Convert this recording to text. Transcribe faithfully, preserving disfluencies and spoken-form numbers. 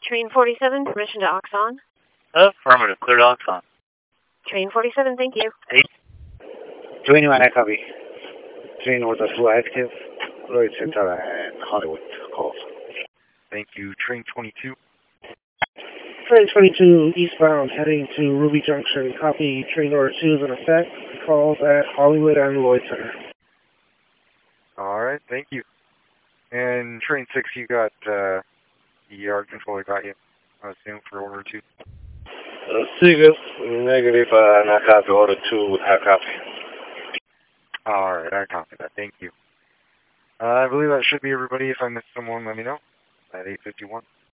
Train forty-seven, permission to Oxon. Affirmative, clear to Oxon. Train forty-seven, thank you. Eight. twenty-one, I copy. Train order two active. Lloyd Center and Hollywood calls. Thank you. Train twenty-two. Train twenty-two, eastbound, heading to Ruby Junction. Copy. Train order two is in effect. Calls at Hollywood and Lloyd Center. Alright, thank you. And train six, you got, uh, the yard controller got you, I assume, for order two. Uh, Seagulls, negative, uh, and I copy. Order two, I copy. Alright, I copy that. Thank you. Uh, I believe that should be everybody. If I missed someone, let me know. At eight fifty-one.